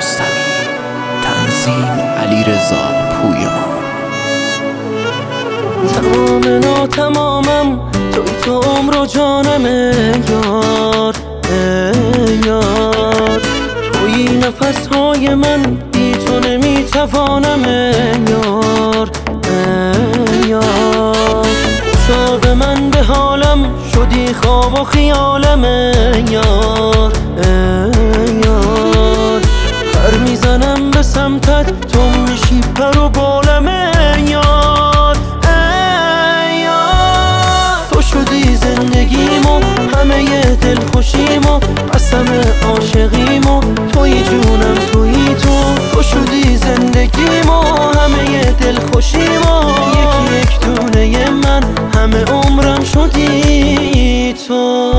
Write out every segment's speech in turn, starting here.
رستمی. تنظیم علیرضا پویان. تمام ناتمامم تو عمر و جانم یار، یار توی نفسهای من بی تو نمیتوانم یار، یار خوشا به من به حالم شدی خواب و خیالم یار، یار پر میزنم به سمتت تو میشی پر و بالم یار، تو شدی زندگیمو همه دل خوشیمو قسم عاشقیمو توی جونم توی تو شدی زندگیمو همه دل خوشیمو یکی یک دونه من همه عمرم شدی تو.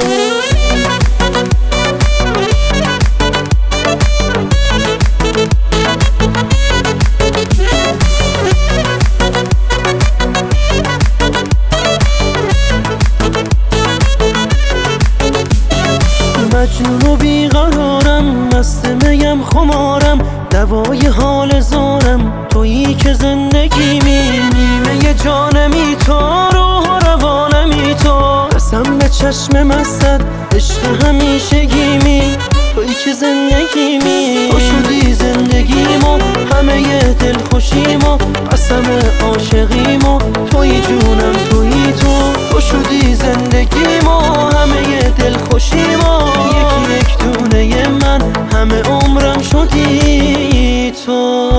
مجنون و بیقرارم مست میم خمارم دوای حال زارم تویی که زندگیمی نیمه جانمی تو روح و روانمی تو قسم به چشم مستت عشق همیشگیمی تویی که زندگیمی تو شدی زندگیمو همه دل خوشیمو قسم عاشقیمو تویی جونم تویی تو شدی زندگیمو همه دل خوشیمو یکی یک دونه من همه عمرم شدی تو.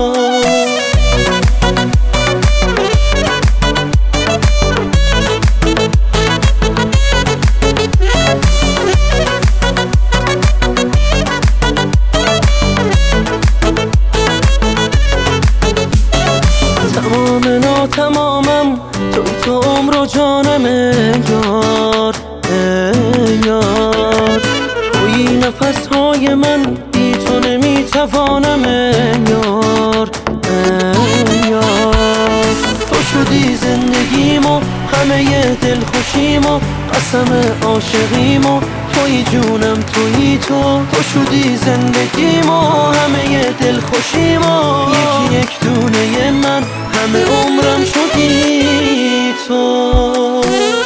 تمام ناتمامم تو عمر و جانم یار، یار توی نفسهای من بی تو نمیتوانم یار، یار تو شدی زندگیمو همه دل خوشیمو قسم عاشقیمو توی جونم توی تو شدی زندگیمو همه دل خوشیمو یکی یک دونه من همه عمرم شدی تو.